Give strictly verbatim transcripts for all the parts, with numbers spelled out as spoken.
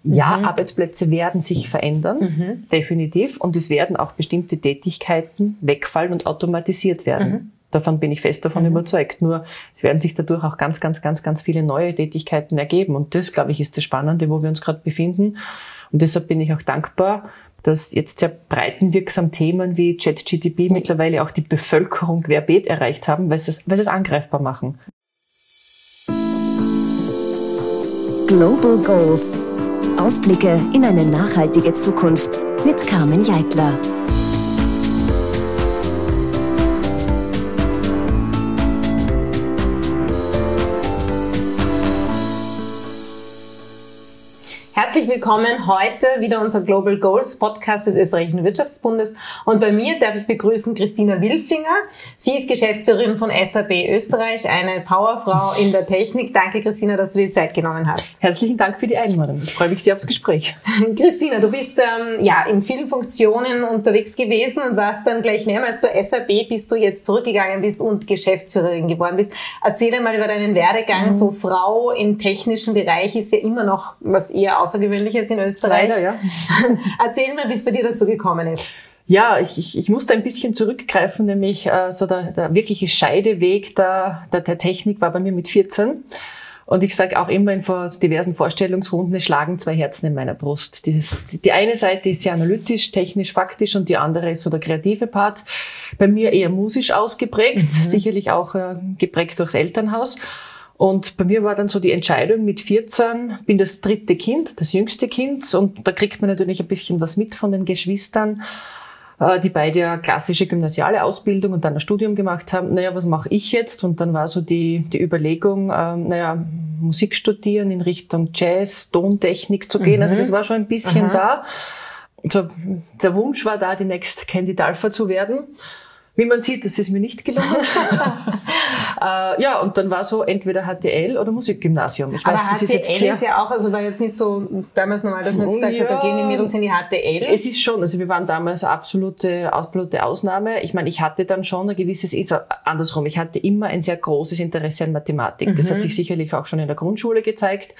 Ja, Mhm. Arbeitsplätze werden sich verändern, Mhm. definitiv. Und es werden auch bestimmte Tätigkeiten wegfallen und automatisiert werden. Mhm. Davon bin ich fest davon Mhm. überzeugt. Nur es werden sich dadurch auch ganz, ganz, ganz, ganz viele neue Tätigkeiten ergeben. Und das, glaube ich, ist das Spannende, wo wir uns gerade befinden. Und deshalb bin ich auch dankbar, dass jetzt sehr breitenwirksam Themen wie ChatGPT mittlerweile auch die Bevölkerung querbeet erreicht haben, weil sie es, weil sie es angreifbar machen. Global Goals. Ausblicke in eine nachhaltige Zukunft mit Carmen Jeitler. Herzlich willkommen heute wieder unser Global Goals Podcast des Österreichischen Wirtschaftsbundes. Und bei mir darf ich begrüßen Christina Wilfinger. Sie ist Geschäftsführerin von S A B Österreich, eine Powerfrau in der Technik. Danke, Christina, dass du dir Zeit genommen hast. Herzlichen Dank für die Einladung. Ich freue mich sehr aufs Gespräch. Christina, du bist ähm, ja in vielen Funktionen unterwegs gewesen und warst dann gleich mehrmals bei S A B, bis du jetzt zurückgegangen bist und Geschäftsführerin geworden bist. Erzähl einmal über deinen Werdegang. Mhm. So Frau im technischen Bereich ist ja immer noch was eher Außergewöhnliches in Österreich. Leider, ja. Erzähl mal, wie es bei dir dazu gekommen ist. Ja, ich, ich, ich musste ein bisschen zurückgreifen, nämlich äh, so der, der wirkliche Scheideweg der, der, der Technik war bei mir mit vierzehn. Und ich sage auch immer in vor diversen Vorstellungsrunden, es schlagen zwei Herzen in meiner Brust. Das, die eine Seite ist sehr analytisch, technisch, faktisch und die andere ist so der kreative Part. Bei mir eher musisch ausgeprägt, mhm. sicherlich auch äh, geprägt durchs Elternhaus. Und bei mir war dann so die Entscheidung mit vierzehn, bin das dritte Kind, das jüngste Kind, und da kriegt man natürlich ein bisschen was mit von den Geschwistern, die beide ja klassische gymnasiale Ausbildung und dann ein Studium gemacht haben. Naja, was mache ich jetzt? Und dann war so die, die Überlegung, ähm, naja, Musik studieren in Richtung Jazz, Tontechnik zu gehen. Mhm. Also das war schon ein bisschen mhm. da. So, der Wunsch war da, die Next Candy Dalfa zu werden. Wie man sieht, das ist mir nicht gelungen. äh, ja, und dann war so entweder H T L oder Musikgymnasium. Ich weiß, aber das H T L ist, jetzt sehr ist ja auch, also war jetzt nicht so damals normal, dass man jetzt gesagt ja, hat, da gehen die Mädels in die H T L. Es ist schon, also wir waren damals eine absolute, absolute Ausnahme. Ich meine, ich hatte dann schon ein gewisses, andersrum, ich hatte immer ein sehr großes Interesse an Mathematik. Mhm. Das hat sich sicherlich auch schon in der Grundschule gezeigt.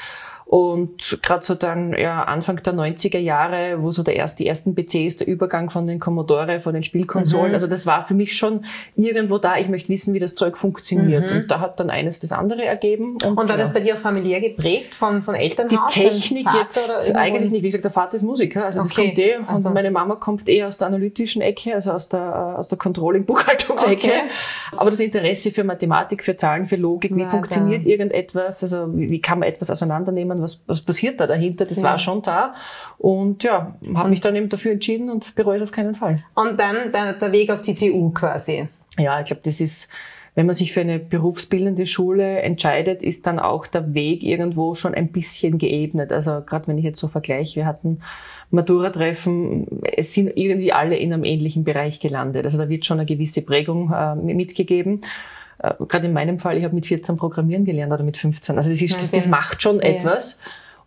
Und gerade so dann ja Anfang der neunziger Jahre, wo so der erste, die ersten P Cs, der Übergang von den Commodore, von den Spielkonsolen, mhm. also das war für mich schon irgendwo da, ich möchte wissen, wie das Zeug funktioniert. Mhm. Und da hat dann eines das andere ergeben. Und, und war ja. das bei dir auch familiär geprägt von, von Elternhaus? Die Technik jetzt eigentlich nicht, wie gesagt, der Vater ist Musiker, also das okay. kommt eh, und also. meine Mama kommt eher aus der analytischen Ecke, also aus der, aus der Controlling-Buchhaltungsecke. Okay. Aber das Interesse für Mathematik, für Zahlen, für Logik, wie ja, funktioniert da. irgendetwas, also wie, wie kann man etwas auseinandernehmen, Was, was passiert da dahinter, das ja. war schon da. Und ja, habe mich dann eben dafür entschieden und bereue es auf keinen Fall. Und dann der, der Weg auf die T U quasi. Ja, ich glaube, das ist, wenn man sich für eine berufsbildende Schule entscheidet, ist dann auch der Weg irgendwo schon ein bisschen geebnet. Also gerade wenn ich jetzt so vergleiche, wir hatten Matura-Treffen, es sind irgendwie alle in einem ähnlichen Bereich gelandet. Also da wird schon eine gewisse Prägung äh, mitgegeben. Gerade in meinem Fall, ich habe mit vierzehn Programmieren gelernt oder mit fünfzehn. Also das, ist, das, das macht schon ja. etwas.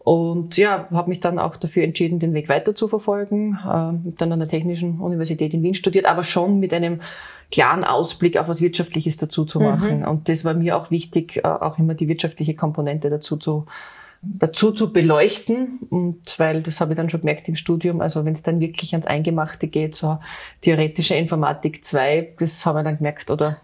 Und ja, habe mich dann auch dafür entschieden, den Weg weiter zu verfolgen. Ähm, dann an der Technischen Universität in Wien studiert, aber schon mit einem klaren Ausblick auf was Wirtschaftliches dazu zu machen. Mhm. Und das war mir auch wichtig, auch immer die wirtschaftliche Komponente dazu zu dazu zu beleuchten. Und weil, das habe ich dann schon gemerkt im Studium, also wenn es dann wirklich ans Eingemachte geht, so theoretische Informatik zwei, das habe ich dann gemerkt, oder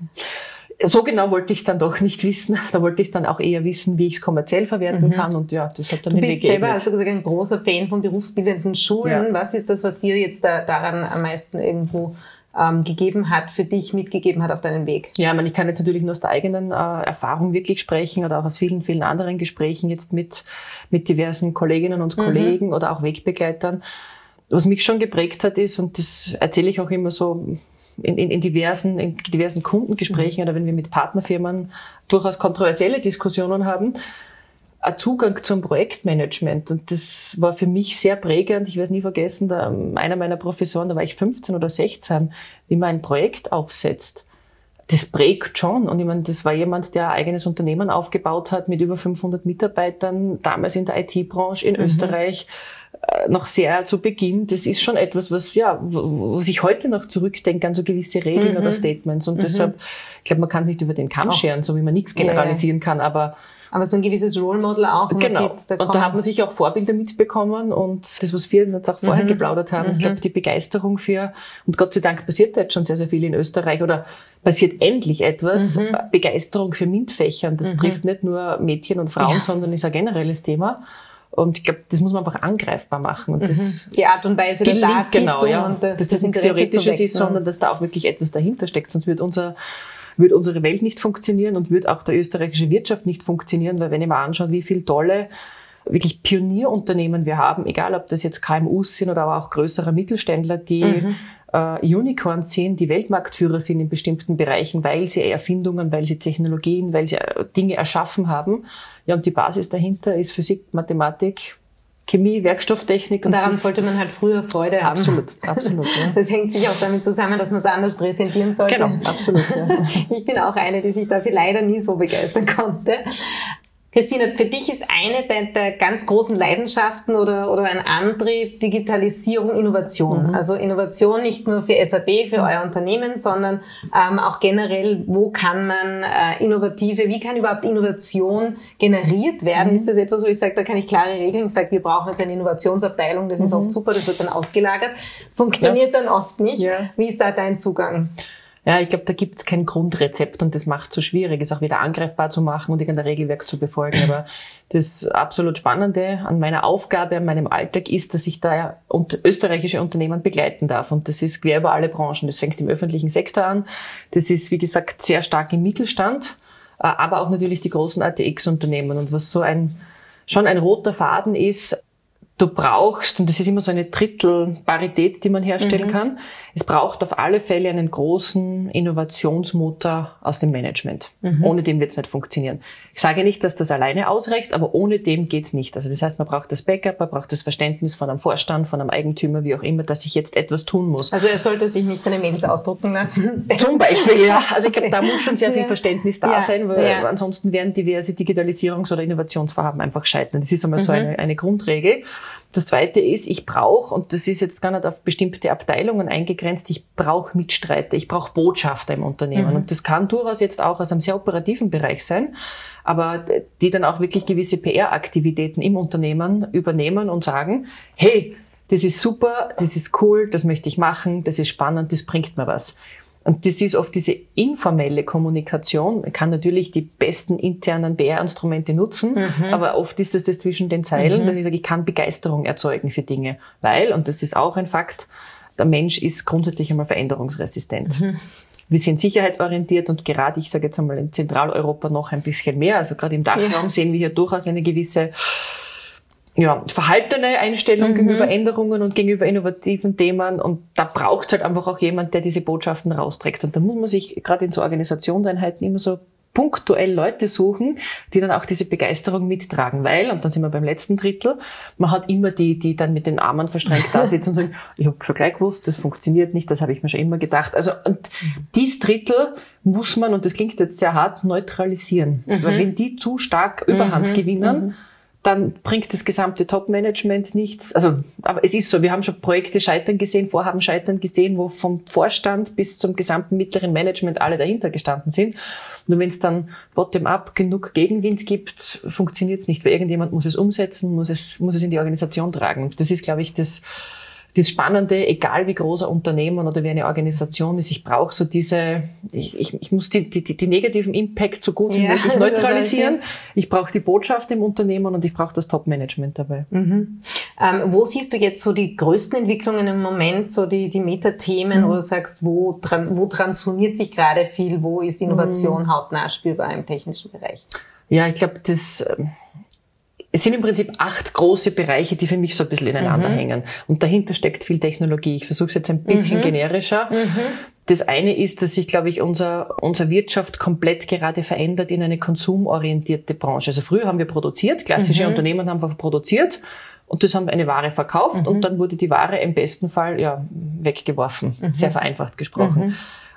so genau wollte ich es dann doch nicht wissen. Da wollte ich dann auch eher wissen, wie ich es kommerziell verwerten mhm. kann. Und ja, das hat dann du den bist Weg selber, geebnet. hast du gesagt, ein großer Fan von berufsbildenden Schulen. Ja. Was ist das, was dir jetzt da, daran am meisten irgendwo ähm, gegeben hat, für dich mitgegeben hat auf deinem Weg? Ja, ich meine, ich kann jetzt natürlich nur aus der eigenen äh, Erfahrung wirklich sprechen oder auch aus vielen, vielen anderen Gesprächen jetzt mit, mit diversen Kolleginnen und mhm. Kollegen oder auch Wegbegleitern. Was mich schon geprägt hat ist, und das erzähle ich auch immer so, In, in, in diversen, in diversen Kundengesprächen mhm. oder wenn wir mit Partnerfirmen durchaus kontroversielle Diskussionen haben, ein Zugang zum Projektmanagement. Und das war für mich sehr prägend. Ich werde es nie vergessen, da, einer meiner Professoren, da war ich fünfzehn oder sechzehn, wie man ein Projekt aufsetzt. Das prägt schon. Und ich meine, das war jemand, der ein eigenes Unternehmen aufgebaut hat mit über fünfhundert Mitarbeitern, damals in der I T-Branche in mhm. Österreich. noch sehr zu Beginn, das ist schon etwas, was ja, wo, wo ich heute noch zurückdenke an so gewisse Regeln mhm. oder Statements. Und mhm. deshalb, ich glaube, man kann nicht über den Kamm auch scheren, so wie man nichts generalisieren ja. kann, aber Aber so ein gewisses Role Model auch. Genau. Man sieht, da und da hat man sich auch Vorbilder mitbekommen und das, was wir jetzt auch vorher mhm. geplaudert haben, mhm. ich glaube, die Begeisterung für, und Gott sei Dank passiert da jetzt schon sehr, sehr viel in Österreich oder passiert endlich etwas, mhm. Begeisterung für MINT-Fächer. Und das mhm. trifft nicht nur Mädchen und Frauen, ja. sondern ist ein generelles Thema. Und ich glaube, das muss man einfach angreifbar machen. Und mhm. das die Art und Weise der Darbietung, genau, ja. und das, dass das das nichts Theoretisches ist, sondern dass da auch wirklich etwas dahinter steckt. Sonst wird unser würde unsere Welt nicht funktionieren und würde auch der österreichische Wirtschaft nicht funktionieren, weil wenn ich mir anschaue, wie viele tolle, wirklich Pionierunternehmen wir haben, egal ob das jetzt K M Us sind oder aber auch größere Mittelständler, die mhm. äh, Unicorns sind, die Weltmarktführer sind in bestimmten Bereichen, weil sie Erfindungen, weil sie Technologien, weil sie äh, Dinge erschaffen haben. Ja, und die Basis dahinter ist Physik, Mathematik, Chemie, Werkstofftechnik. Und daran sollte man halt früher Freude haben. Absolut, absolut. Ja. Das hängt sich auch damit zusammen, dass man es anders präsentieren sollte. Genau, absolut. Ja. Ich bin auch eine, die sich dafür leider nie so begeistern konnte. Christina, für dich ist eine der, der ganz großen Leidenschaften oder, oder ein Antrieb Digitalisierung, Innovation. Mhm. Also Innovation nicht nur für S A B, für euer Unternehmen, sondern ähm, auch generell, wo kann man äh, innovative, wie kann überhaupt Innovation generiert werden? Mhm. Ist das etwas, wo ich sage, da kann ich klare Regeln, ich sage, wir brauchen jetzt eine Innovationsabteilung, das ist mhm. oft super, das wird dann ausgelagert. Funktioniert ja. dann oft nicht. Ja. Wie ist da dein Zugang? Ja, ich glaube, da gibt es kein Grundrezept und das macht es so schwierig, es auch wieder angreifbar zu machen und irgendein Regelwerk zu befolgen. Aber das absolut Spannende an meiner Aufgabe, an meinem Alltag ist, dass ich da österreichische Unternehmen begleiten darf. Und das ist quer über alle Branchen. Das fängt im öffentlichen Sektor an. Das ist, wie gesagt, sehr stark im Mittelstand, aber auch natürlich die großen A T X-Unternehmen. Und was so ein schon ein roter Faden ist, du brauchst, und das ist immer so eine Drittelparität, die man herstellen mhm. kann, es braucht auf alle Fälle einen großen Innovationsmotor aus dem Management. Mhm. Ohne dem wird es nicht funktionieren. Ich sage nicht, dass das alleine ausreicht, aber ohne dem geht's nicht. Also das heißt, man braucht das Backup, man braucht das Verständnis von einem Vorstand, von einem Eigentümer, wie auch immer, dass ich jetzt etwas tun muss. Also er sollte sich nicht seine Mails ausdrucken lassen. Zum Beispiel, ja. Also ich glaube, da muss schon sehr viel ja. Verständnis da ja. sein, weil ja. ansonsten werden diverse Digitalisierungs- oder Innovationsvorhaben einfach scheitern. Das ist einmal mhm. so eine, eine Grundregel. Das Zweite ist, ich brauche, und das ist jetzt gar nicht auf bestimmte Abteilungen eingegrenzt, ich brauche Mitstreiter, ich brauche Botschafter im Unternehmen. Mhm. Und das kann durchaus jetzt auch aus einem sehr operativen Bereich sein, aber die dann auch wirklich gewisse P R-Aktivitäten im Unternehmen übernehmen und sagen, hey, das ist super, das ist cool, das möchte ich machen, das ist spannend, das bringt mir was. Und das ist oft diese informelle Kommunikation. Man kann natürlich die besten internen B R-Instrumente nutzen, mhm. aber oft ist das das zwischen den Zeilen, mhm. dass ich sage, ich kann Begeisterung erzeugen für Dinge. Weil, und das ist auch ein Fakt, der Mensch ist grundsätzlich einmal veränderungsresistent. Mhm. Wir sind sicherheitsorientiert und gerade, ich sage jetzt einmal in Zentraleuropa noch ein bisschen mehr, also gerade im Dachraum ja. sehen wir hier durchaus eine gewisse ja, verhaltene Einstellung mhm. gegenüber Änderungen und gegenüber innovativen Themen. Und da braucht es halt einfach auch jemand, der diese Botschaften rausträgt. Und da muss man sich gerade in so Organisationseinheiten immer so punktuell Leute suchen, die dann auch diese Begeisterung mittragen. Weil, und dann sind wir beim letzten Drittel, man hat immer die, die dann mit den Armen verschränkt da sitzen und sagen, ich habe schon gleich gewusst, das funktioniert nicht, das habe ich mir schon immer gedacht. Also und dieses Drittel muss man, und das klingt jetzt sehr hart, neutralisieren. Mhm. Weil wenn die zu stark Überhand mhm. gewinnen, mhm. dann bringt das gesamte Top-Management nichts. Also, aber es ist so, wir haben schon Projekte scheitern gesehen, Vorhaben scheitern gesehen, wo vom Vorstand bis zum gesamten mittleren Management alle dahinter gestanden sind. Nur wenn es dann bottom-up genug Gegenwind gibt, funktioniert es nicht, weil irgendjemand muss es umsetzen, muss es, muss es in die Organisation tragen. Das ist, glaube ich, das, das Spannende, egal wie groß ein Unternehmen oder wie eine Organisation ist, ich brauche so diese, ich, ich, ich muss die, die, die negativen Impact so gut wie ja, möglich neutralisieren. Ich brauche die Botschaft im Unternehmen und ich brauche das Top-Management dabei. Mhm. Ähm, wo siehst du jetzt so die größten Entwicklungen im Moment, so die, die Metathemen, mhm. wo du sagst, wo, tran, wo transformiert sich gerade viel, wo ist Innovation mhm. hautnah spürbar im technischen Bereich? Ja, ich glaube, das... Es sind im Prinzip acht große Bereiche, die für mich so ein bisschen ineinander mhm. hängen. Und dahinter steckt viel Technologie. Ich versuche es jetzt ein bisschen mhm. generischer. Mhm. Das eine ist, dass sich, glaube ich, unser, unsere Wirtschaft komplett gerade verändert in eine konsumorientierte Branche. Also früher haben wir produziert, klassische mhm. Unternehmen haben einfach produziert und das haben eine Ware verkauft mhm. und dann wurde die Ware im besten Fall ja weggeworfen, mhm. sehr vereinfacht gesprochen. Mhm.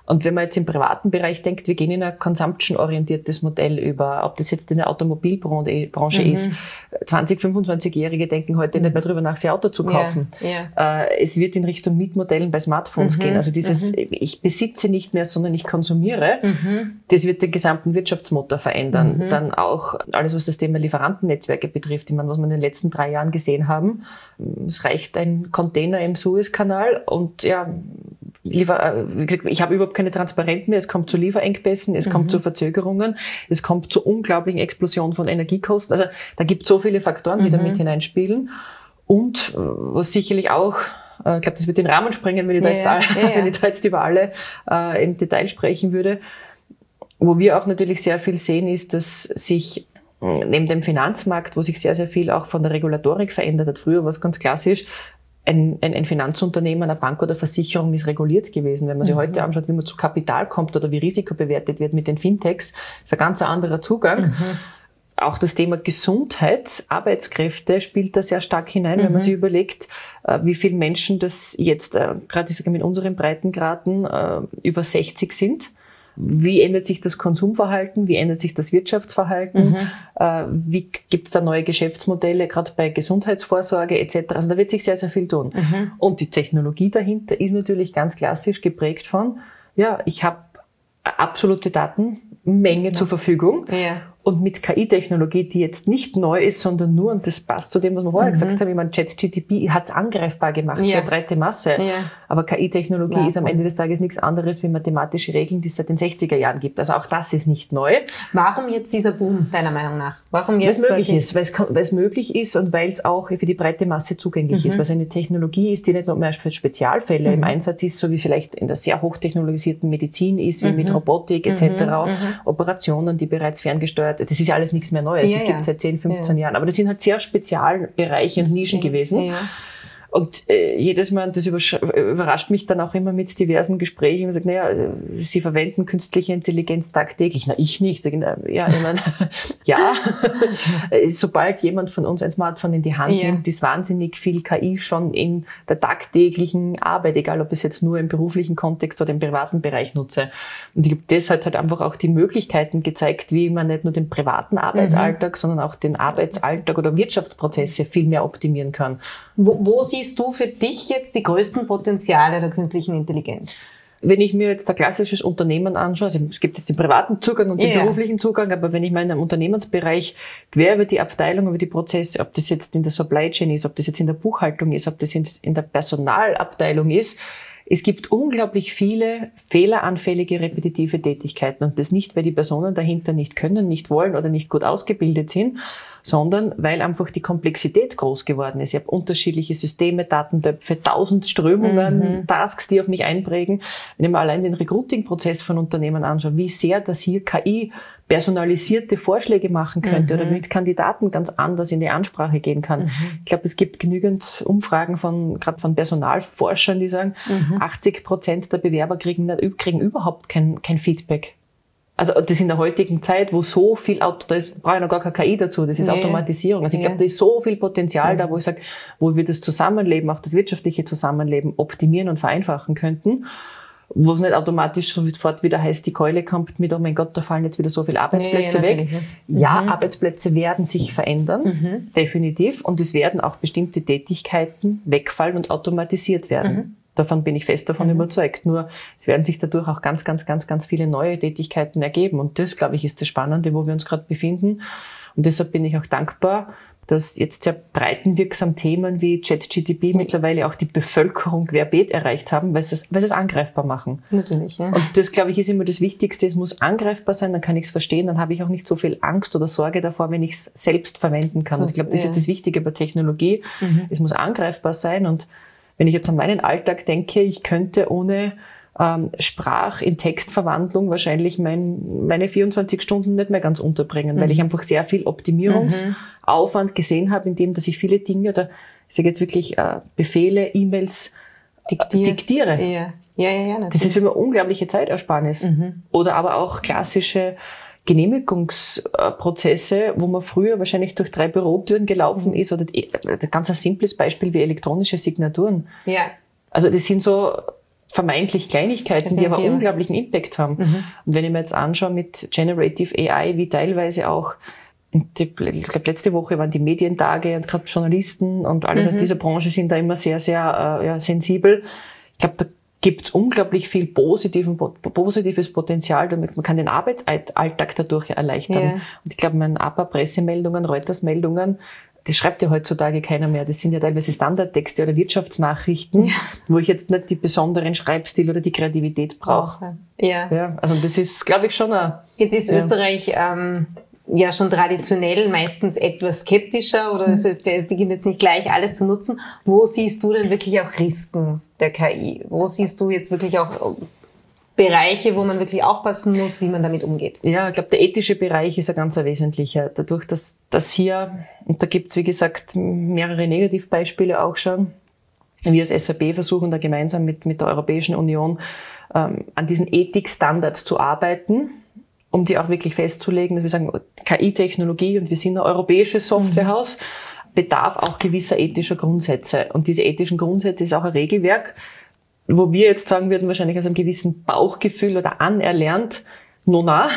Und wenn man jetzt im privaten Bereich denkt, wir gehen in ein consumption-orientiertes Modell über, ob das jetzt in der Automobilbranche mhm. ist. zwanzig-, fünfundzwanzigjährige denken heute mhm. nicht mehr drüber nach, sich ein Auto zu kaufen. Ja, ja. Äh, es wird in Richtung Mietmodellen bei Smartphones mhm. gehen. Also dieses, mhm. ich besitze nicht mehr, sondern ich konsumiere, mhm. das wird den gesamten Wirtschaftsmotor verändern. Mhm. Dann auch alles, was das Thema Lieferantennetzwerke betrifft. Ich meine, was wir in den letzten drei Jahren gesehen haben, es reicht ein Container im Suezkanal und ja, Liefer, wie gesagt, ich habe überhaupt keine Transparenz mehr. Es kommt zu Lieferengpässen, es mhm. kommt zu Verzögerungen, es kommt zu unglaublichen Explosionen von Energiekosten. Also da gibt es so viele Faktoren, die mhm. da mit hineinspielen. Und was sicherlich auch, äh, ich glaube, das wird den Rahmen sprengen, wenn ich da jetzt, ja, alle, ja, ja. wenn ich da jetzt über alle äh, im Detail sprechen würde. Wo wir auch natürlich sehr viel sehen, ist, dass sich neben dem Finanzmarkt, wo sich sehr, sehr viel auch von der Regulatorik verändert hat, früher war es ganz klassisch, Ein, ein, ein Finanzunternehmen, eine Bank oder Versicherung ist reguliert gewesen. Wenn man sich mhm. heute anschaut, wie man zu Kapital kommt oder wie Risiko bewertet wird mit den Fintechs, ist ein ganz anderer Zugang. Mhm. Auch das Thema Gesundheit, Arbeitskräfte spielt da sehr stark hinein, mhm. wenn man sich überlegt, wie viele Menschen das jetzt, gerade ich sage mit unseren Breitengraden, über sechzig sind. Wie ändert sich das Konsumverhalten? Wie ändert sich das Wirtschaftsverhalten? Mhm. Äh, wie gibt es da neue Geschäftsmodelle, gerade bei Gesundheitsvorsorge et cetera? Also da wird sich sehr, sehr viel tun. Mhm. Und die Technologie dahinter ist natürlich ganz klassisch geprägt von, ja, ich habe absolute Datenmenge ja. zur Verfügung. Ja. Und mit K I-Technologie, die jetzt nicht neu ist, sondern nur, und das passt zu dem, was wir vorher mhm. gesagt haben, ich meine, ChatGPT hat es angreifbar gemacht ja. für eine breite Masse. Ja. Aber K I-Technologie ja. ist am Ende des Tages nichts anderes wie mathematische Regeln, die es seit den sechziger Jahren gibt. Also auch das ist nicht neu. Warum jetzt dieser Boom, deiner Meinung nach? Warum jetzt? Weil es möglich ist, weil es, weil es möglich ist und weil es auch für die breite Masse zugänglich mhm. ist. Weil es eine Technologie ist, die nicht nur mehr für Spezialfälle mhm. im Einsatz ist, so wie vielleicht in der sehr hochtechnologisierten Medizin ist, wie mhm. mit Robotik et cetera. Mhm. Operationen, die bereits ferngesteuert. Das ist ja alles nichts mehr Neues. Ja, das gibt es seit zehn, fünfzehn ja. Jahren. Aber das sind halt sehr Spezialbereiche und Nischen ja. gewesen. Ja. Und äh, jedes Mal, das überrascht mich dann auch immer mit diversen Gesprächen, und sagt, naja, Sie verwenden künstliche Intelligenz tagtäglich. Na, ich nicht. Ja, ich meine, ja. Sobald jemand von uns ein Smartphone in die Hand ja. nimmt, ist wahnsinnig viel K I schon in der tagtäglichen Arbeit, egal ob ich es jetzt nur im beruflichen Kontext oder im privaten Bereich nutze. Und ich habe deshalb halt einfach auch die Möglichkeiten gezeigt, wie man nicht nur den privaten Arbeitsalltag, mhm. sondern auch den Arbeitsalltag oder Wirtschaftsprozesse viel mehr optimieren kann. Wo, wo siehst du für dich jetzt die größten Potenziale der künstlichen Intelligenz? Wenn ich mir jetzt ein klassisches Unternehmen anschaue, also es gibt jetzt den privaten Zugang und den yeah. beruflichen Zugang, aber wenn ich mal in einem Unternehmensbereich quer über die Abteilung, über die Prozesse, ob das jetzt in der Supply Chain ist, ob das jetzt in der Buchhaltung ist, ob das in, in der Personalabteilung ist, es gibt unglaublich viele fehleranfällige, repetitive Tätigkeiten und das nicht, weil die Personen dahinter nicht können, nicht wollen oder nicht gut ausgebildet sind, sondern weil einfach die Komplexität groß geworden ist. Ich habe unterschiedliche Systeme, Datentöpfe, tausend Strömungen, mhm. Tasks, die auf mich einprägen. Wenn ich mir allein den Recruiting-Prozess von Unternehmen anschaue, wie sehr das hier K I personalisierte Vorschläge machen könnte mhm. oder mit Kandidaten ganz anders in die Ansprache gehen kann. Mhm. Ich glaube, es gibt genügend Umfragen von, gerade von Personalforschern, die sagen, mhm. achtzig Prozent der Bewerber kriegen, kriegen überhaupt kein, kein Feedback. Also das in der heutigen Zeit, wo so viel, Auto, da ist, brauche ich noch gar kein K I dazu, das ist nee. Automatisierung. Also ich glaube, da ist so viel Potenzial mhm. da, wo ich sage, wo wir das Zusammenleben, auch das wirtschaftliche Zusammenleben optimieren und vereinfachen könnten, wo es nicht automatisch sofort wieder heißt, die Keule kommt mit, oh mein Gott, da fallen jetzt wieder so viele Arbeitsplätze nee, weg. Mhm. Ja, Arbeitsplätze werden sich verändern, mhm. definitiv, und es werden auch bestimmte Tätigkeiten wegfallen und automatisiert werden. Mhm. Davon bin ich fest davon mhm. überzeugt. Nur es werden sich dadurch auch ganz, ganz, ganz, ganz viele neue Tätigkeiten ergeben. Und das, glaube ich, ist das Spannende, wo wir uns gerade befinden. Und deshalb bin ich auch dankbar, dass jetzt sehr breitenwirksam Themen wie ChatGPT mhm. mittlerweile auch die Bevölkerung querbeet erreicht haben, weil sie es, weil sie es angreifbar machen. Natürlich, ja. Und das, glaube ich, ist immer das Wichtigste. Es muss angreifbar sein, dann kann ich es verstehen, dann habe ich auch nicht so viel Angst oder Sorge davor, wenn ich es selbst verwenden kann. Das, ich glaube, das ja. ist das Wichtige bei Technologie. Mhm. Es muss angreifbar sein, und wenn ich jetzt an meinen Alltag denke, ich könnte ohne ähm, Sprach- in Textverwandlung wahrscheinlich mein, meine vierundzwanzig Stunden nicht mehr ganz unterbringen, mhm. weil ich einfach sehr viel Optimierungsaufwand mhm. gesehen habe, indem dass ich viele Dinge oder ich sage jetzt wirklich äh, Befehle, E-Mails Diktierst. diktiere. Ja, ja, ja, ja, das ist für mich unglaubliche Zeitersparnis. Mhm. Oder aber auch klassische Genehmigungsprozesse, wo man früher wahrscheinlich durch drei Bürotüren gelaufen ist, oder ganz ein simples Beispiel wie elektronische Signaturen. Ja. Also das sind so vermeintlich Kleinigkeiten, die aber Ja. unglaublichen Impact haben. Mhm. Und wenn ich mir jetzt anschaue mit Generative A I, wie teilweise auch, die, ich glaube, letzte Woche waren die Medientage und gerade Journalisten und alles Mhm. aus dieser Branche sind da immer sehr, sehr äh, ja, sensibel. Ich glaube, da gibt es unglaublich viel positiven, positives Potenzial, damit man kann den Arbeitsalltag dadurch erleichtern. Ja. Und ich glaube, meine A P A-Pressemeldungen, Reuters-Meldungen, das schreibt ja heutzutage keiner mehr. Das sind ja teilweise Standardtexte oder Wirtschaftsnachrichten, ja. wo ich jetzt nicht die besonderen Schreibstil oder die Kreativität brauche. Ja. Ja. Also das ist, glaube ich, schon ein... Jetzt ist ja. Österreich ähm, ja schon traditionell meistens etwas skeptischer oder mhm. beginnt jetzt nicht gleich alles zu nutzen. Wo siehst du denn wirklich auch Risiken der K I? Wo siehst du jetzt wirklich auch Bereiche, wo man wirklich aufpassen muss, wie man damit umgeht? Ja, ich glaube, der ethische Bereich ist ein ganz wesentlicher. Dadurch, dass, dass hier, und da gibt es, wie gesagt, mehrere Negativbeispiele auch schon, wir als S A B versuchen da gemeinsam mit, mit der Europäischen Union ähm, an diesen Ethikstandards zu arbeiten, um die auch wirklich festzulegen, dass wir sagen, K I-Technologie, und wir sind ein europäisches Softwarehaus, bedarf auch gewisser ethischer Grundsätze. Und diese ethischen Grundsätze ist auch ein Regelwerk, wo wir jetzt sagen würden, wahrscheinlich aus einem gewissen Bauchgefühl oder anerlernt, nona.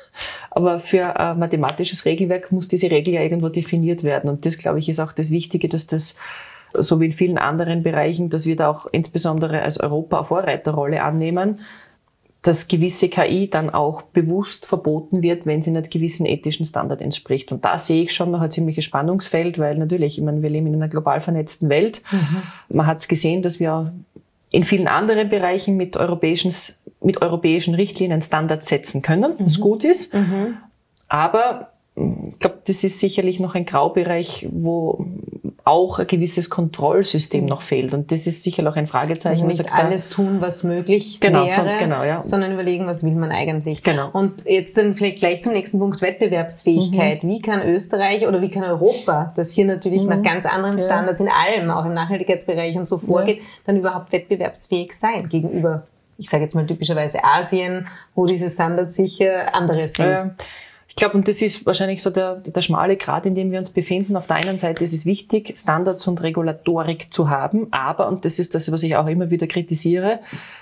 Aber für ein mathematisches Regelwerk muss diese Regel ja irgendwo definiert werden. Und das, glaube ich, ist auch das Wichtige, dass das, so wie in vielen anderen Bereichen, dass wir da auch insbesondere als Europa eine Vorreiterrolle annehmen, dass gewisse K I dann auch bewusst verboten wird, wenn sie nicht gewissen ethischen Standard entspricht. Und da sehe ich schon noch ein ziemliches Spannungsfeld, weil natürlich, ich meine, wir leben in einer global vernetzten Welt. Mhm. Man hat es gesehen, dass wir in vielen anderen Bereichen mit europäischen, mit europäischen Richtlinien Standards setzen können, was mhm. gut ist. Mhm. Aber ich glaube, das ist sicherlich noch ein Graubereich, wo auch ein gewisses Kontrollsystem noch fehlt. Und das ist sicher auch ein Fragezeichen. Also nicht sagt, alles tun, was möglich genau, wäre, so, genau, ja. sondern überlegen, was will man eigentlich. Genau. Und jetzt dann vielleicht gleich zum nächsten Punkt, Wettbewerbsfähigkeit. Mhm. Wie kann Österreich oder wie kann Europa, das hier natürlich mhm. nach ganz anderen Standards ja. in allem, auch im Nachhaltigkeitsbereich und so vorgeht, ja. dann überhaupt wettbewerbsfähig sein gegenüber, ich sage jetzt mal typischerweise Asien, wo diese Standards sicher andere sind. Ja. Ich glaube, und das ist wahrscheinlich so der, der schmale Grat, in dem wir uns befinden. Auf der einen Seite ist es wichtig, Standards und Regulatorik zu haben, aber, und das ist das, was ich auch immer wieder kritisiere,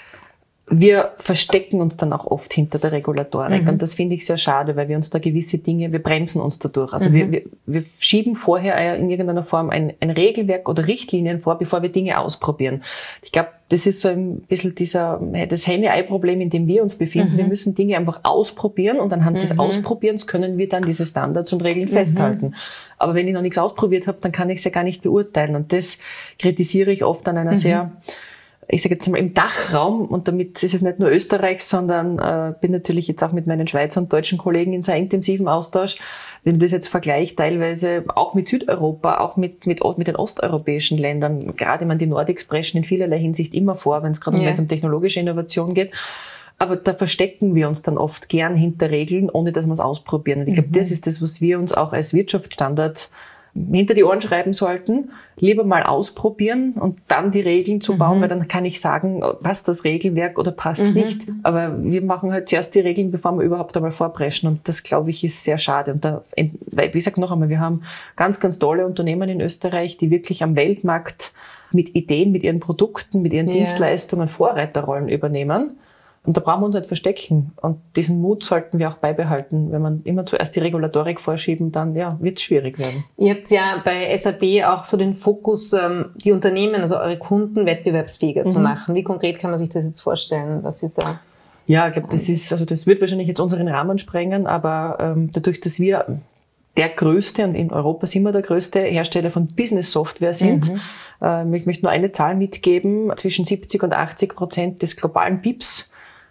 wir verstecken uns dann auch oft hinter der Regulatorik. Mhm. Und das finde ich sehr schade, weil wir uns da gewisse Dinge, wir bremsen uns dadurch. Also mhm. wir, wir, wir schieben vorher in irgendeiner Form ein, ein Regelwerk oder Richtlinien vor, bevor wir Dinge ausprobieren. Ich glaube, das ist so ein bisschen dieser, das Henne-Ei-Problem, in dem wir uns befinden. Mhm. Wir müssen Dinge einfach ausprobieren und anhand mhm. des Ausprobierens können wir dann diese Standards und Regeln mhm. festhalten. Aber wenn ich noch nichts ausprobiert habe, dann kann ich es ja gar nicht beurteilen. Und das kritisiere ich oft an einer mhm. sehr, ich sage jetzt mal im Dachraum, und damit ist es nicht nur Österreich, sondern äh, bin natürlich jetzt auch mit meinen Schweizer und deutschen Kollegen in sehr intensiven Austausch. Wenn du das jetzt vergleichst, teilweise auch mit Südeuropa, auch mit, mit, mit den osteuropäischen Ländern, gerade man die Nordics preschen in vielerlei Hinsicht immer vor, wenn es gerade ja. um technologische Innovation geht. Aber da verstecken wir uns dann oft gern hinter Regeln, ohne dass wir es ausprobieren. Und ich glaube, mhm. das ist das, was wir uns auch als Wirtschaftsstandard hinter die Ohren schreiben sollten, lieber mal ausprobieren und dann die Regeln zu bauen, mhm. weil dann kann ich sagen, passt das Regelwerk oder passt mhm. nicht. Aber wir machen halt zuerst die Regeln, bevor wir überhaupt einmal vorpreschen, und das, glaube ich, ist sehr schade. Und da, wie gesagt, noch einmal, wir haben ganz, ganz tolle Unternehmen in Österreich, die wirklich am Weltmarkt mit Ideen, mit ihren Produkten, mit ihren ja. Dienstleistungen Vorreiterrollen übernehmen. Und da brauchen wir uns nicht verstecken. Und diesen Mut sollten wir auch beibehalten. Wenn man immer zuerst die Regulatorik vorschieben, dann ja, wird es schwierig werden. Ihr habt ja bei S A B auch so den Fokus, die Unternehmen, also eure Kunden wettbewerbsfähiger mhm. zu machen. Wie konkret kann man sich das jetzt vorstellen? Was ist da? Ja, ich glaube, das ist, also das wird wahrscheinlich jetzt unseren Rahmen sprengen, aber ähm, dadurch, dass wir der größte, und in Europa sind wir der größte Hersteller von Business-Software sind, mhm. äh, ich möchte nur eine Zahl mitgeben, zwischen siebzig und achtzig Prozent des globalen B I Ps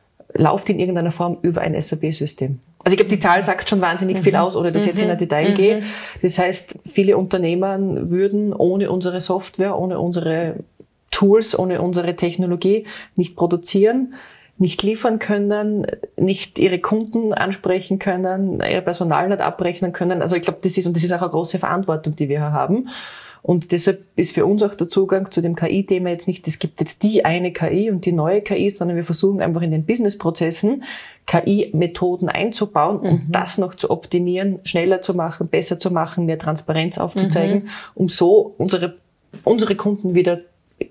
läuft in irgendeiner Form über ein S A B-System. Also ich glaube, die Zahl sagt schon wahnsinnig mhm. viel aus, ohne dass ich jetzt in ein Detail mhm. gehe. Das heißt, viele Unternehmen würden ohne unsere Software, ohne unsere Tools, ohne unsere Technologie nicht produzieren, nicht liefern können, nicht ihre Kunden ansprechen können, ihr Personal nicht abrechnen können. Also ich glaube, das ist, und das ist auch eine große Verantwortung, die wir hier haben. Und deshalb ist für uns auch der Zugang zu dem K I-Thema jetzt nicht, es gibt jetzt die eine K I und die neue K I, sondern wir versuchen einfach in den Businessprozessen K I-Methoden einzubauen mhm. und das noch zu optimieren, schneller zu machen, besser zu machen, mehr Transparenz aufzuzeigen, mhm. um so unsere, unsere Kunden wieder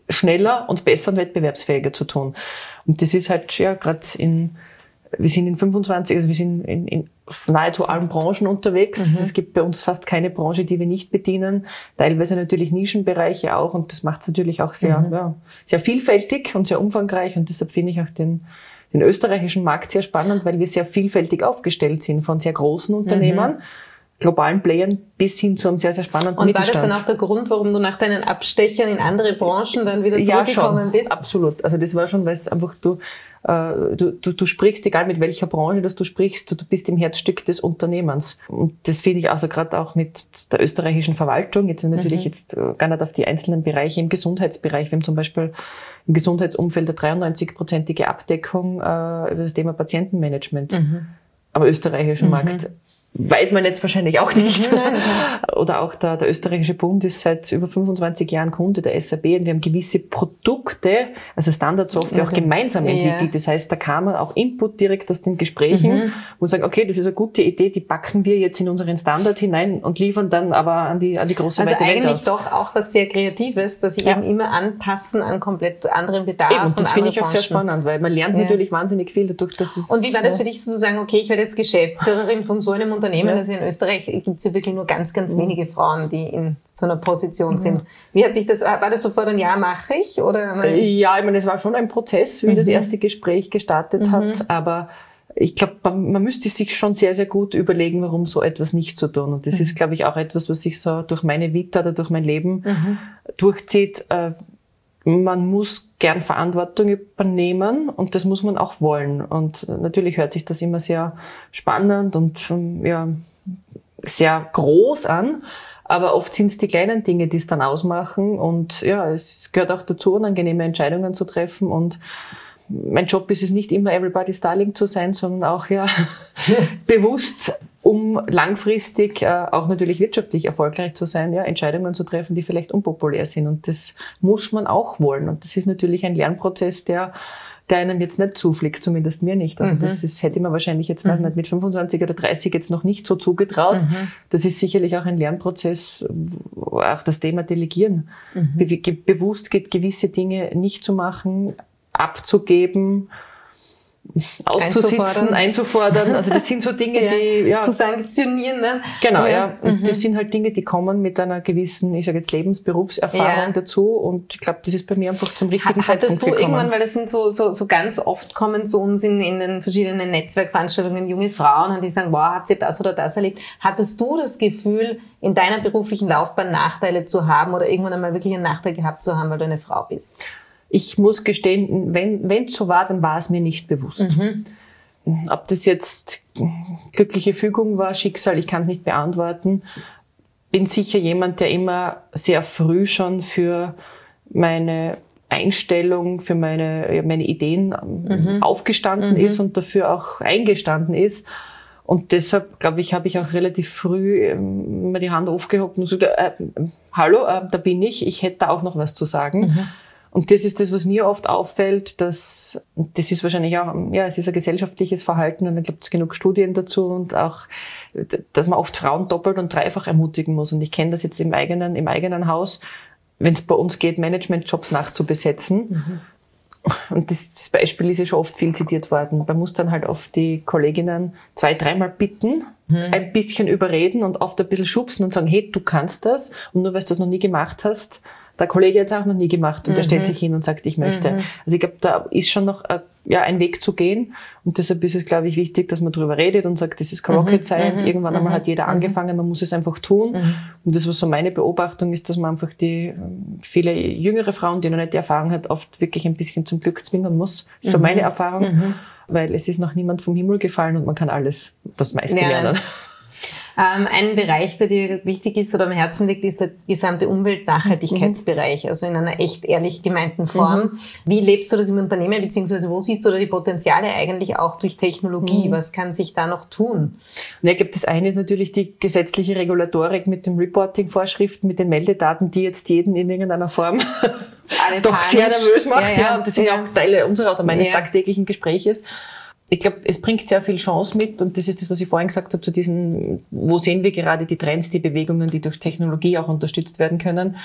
schneller und besser und wettbewerbsfähiger zu tun. Und das ist halt, ja, gerade in, wir sind in fünfundzwanzig, also wir sind in, in nahezu allen Branchen unterwegs. Mhm. Es gibt bei uns fast keine Branche, die wir nicht bedienen. Teilweise natürlich Nischenbereiche auch, und das macht es natürlich auch sehr, mhm. ja, sehr vielfältig und sehr umfangreich, und deshalb finde ich auch den, den österreichischen Markt sehr spannend, weil wir sehr vielfältig aufgestellt sind, von sehr großen Unternehmern, mhm. globalen Playern bis hin zu einem sehr, sehr spannenden Und Mittelstand. war das dann auch der Grund, warum du nach deinen Abstechern in andere Branchen dann wieder zurückgekommen ja, schon, bist? Absolut. Also das war schon, weil es einfach du, äh, du, du, du sprichst, egal mit welcher Branche dass du sprichst, du, du bist im Herzstück des Unternehmens. Und das finde ich also gerade auch mit der österreichischen Verwaltung, jetzt natürlich mhm. jetzt gar nicht auf die einzelnen Bereiche im Gesundheitsbereich. Wir haben zum Beispiel im Gesundheitsumfeld eine dreiundneunzig-prozentige Abdeckung äh, über das Thema Patientenmanagement. Mhm. Am österreichischen mhm. Markt weiß man jetzt wahrscheinlich auch nicht. Mhm. Oder auch der, der österreichische Bund ist seit über fünfundzwanzig Jahren Kunde der S A B, und wir haben gewisse Produkte, also Standardsoftware, mhm. auch gemeinsam entwickelt. Ja. Das heißt, da kam man auch Input direkt aus den Gesprächen, mhm. wo man sagt, okay, das ist eine gute Idee, die packen wir jetzt in unseren Standard hinein und liefern dann aber an die, an die große also weite Welt aus. Also eigentlich doch auch was sehr Kreatives, dass sich ja. eben immer anpassen an komplett anderen Bedarf. Eben, und das finde ich auch sehr spannend, weil man lernt ja. natürlich wahnsinnig viel dadurch, dass es... Und wie war das für dich, so zu sagen, okay, ich werde jetzt Geschäftsführerin von so einem Unternehmen, ja. also in Österreich gibt es ja wirklich nur ganz, ganz mhm. wenige Frauen, die in so einer Position mhm. sind. Wie hat sich das, war das sofort ein Ja, mache ich? Oder? Ja, ich meine, es war schon ein Prozess, wie mhm. das erste Gespräch gestartet mhm. hat, aber ich glaube, man, man müsste sich schon sehr, sehr gut überlegen, warum so etwas nicht zu tun. Und das mhm. ist, glaube ich, auch etwas, was sich so durch meine Vita oder durch mein Leben mhm. durchzieht. Man muss gern Verantwortung übernehmen, und das muss man auch wollen. Und natürlich hört sich das immer sehr spannend und ja, sehr groß an, aber oft sind es die kleinen Dinge, die es dann ausmachen, und ja, es gehört auch dazu, unangenehme Entscheidungen zu treffen, und mein Job ist es nicht immer everybody's darling zu sein, sondern auch ja bewusst, um langfristig äh, auch natürlich wirtschaftlich erfolgreich zu sein, ja, Entscheidungen zu treffen, die vielleicht unpopulär sind, und das muss man auch wollen, und das ist natürlich ein Lernprozess, der der einem jetzt nicht zufliegt, zumindest mir nicht. Also mhm. das ist, hätte man wahrscheinlich jetzt mhm. nicht mit fünfundzwanzig oder dreißig jetzt noch nicht so zugetraut. Mhm. Das ist sicherlich auch ein Lernprozess, auch das Thema Delegieren. Mhm. Be- bewusst geht gewisse Dinge nicht zu machen, abzugeben, auszusitzen, einzufordern. einzufordern. Also das sind so Dinge, ja, die... Ja, zu sanktionieren. Ne? Genau, ja. ja. Und mhm. das sind halt Dinge, die kommen mit einer gewissen, ich sage jetzt Lebensberufserfahrung ja. dazu. Und ich glaube, das ist bei mir einfach zum richtigen Hat, Zeitpunkt hattest du gekommen. Irgendwann, weil das sind so, so, so ganz oft kommen zu uns in, in den verschiedenen Netzwerkveranstaltungen junge Frauen, und die sagen, wow, habt ihr das oder das erlebt? Hattest du das Gefühl, in deiner beruflichen Laufbahn Nachteile zu haben oder irgendwann einmal wirklich einen Nachteil gehabt zu haben, weil du eine Frau bist? Ich muss gestehen, wenn wenn es so war, dann war es mir nicht bewusst. Mhm. Ob das jetzt glückliche Fügung war, Schicksal, ich kann es nicht beantworten. Bin sicher jemand, der immer sehr früh schon für meine Einstellung, für meine, ja, meine Ideen mhm. aufgestanden mhm. ist und dafür auch eingestanden ist. Und deshalb, glaube ich, habe ich auch relativ früh ähm, mal die Hand aufgehoben und gesagt, äh, hallo, äh, da bin ich, ich hätte da auch noch was zu sagen. Mhm. Und das ist das, was mir oft auffällt, dass, das ist wahrscheinlich auch, ja, es ist ein gesellschaftliches Verhalten, und da gibt es genug Studien dazu, und auch, dass man oft Frauen doppelt und dreifach ermutigen muss. Und ich kenne das jetzt im eigenen, im eigenen Haus, wenn es bei uns geht, Managementjobs nachzubesetzen. Mhm. Und das, das Beispiel ist ja schon oft viel zitiert worden. Man muss dann halt oft die Kolleginnen zwei, dreimal bitten, mhm. ein bisschen überreden und oft ein bisschen schubsen und sagen, hey, du kannst das. Und nur weil du das noch nie gemacht hast, der Kollege hat es auch noch nie gemacht, und mhm. der stellt sich hin und sagt, ich möchte. Mhm. Also ich glaube, da ist schon noch äh, ja, ein Weg zu gehen, und deshalb ist es, glaube ich, wichtig, dass man darüber redet und sagt, das ist keine Rocket Science, mhm. irgendwann einmal hat jeder angefangen, man muss es einfach tun. Mhm. Und das, was so meine Beobachtung ist, dass man einfach die viele jüngere Frauen, die noch nicht die Erfahrung hat, oft wirklich ein bisschen zum Glück zwingen muss. Das ist so meine Erfahrung, mhm. weil es ist noch niemand vom Himmel gefallen, und man kann alles, das meiste ja. lernen. Ähm, ein Bereich, der dir wichtig ist oder am Herzen liegt, ist der gesamte Umwelt-Nachhaltigkeitsbereich, mhm. also in einer echt ehrlich gemeinten Form. Mhm. Wie lebst du das im Unternehmen, beziehungsweise wo siehst du da die Potenziale eigentlich auch durch Technologie? Mhm. Was kann sich da noch tun? Ja, ich glaube, das eine ist natürlich die gesetzliche Regulatorik mit den Reporting-Vorschriften, mit den Meldedaten, die jetzt jeden in irgendeiner Form doch panisch. Sehr nervös macht. Ja, ja. Ja, und das sind ja auch Teile unserer oder meines ja. tagtäglichen Gespräches. Ich glaube, es bringt sehr viel Chance mit, und das ist das, was ich vorhin gesagt habe, zu diesen, wo sehen wir gerade die Trends, die Bewegungen, die durch Technologie auch unterstützt werden können.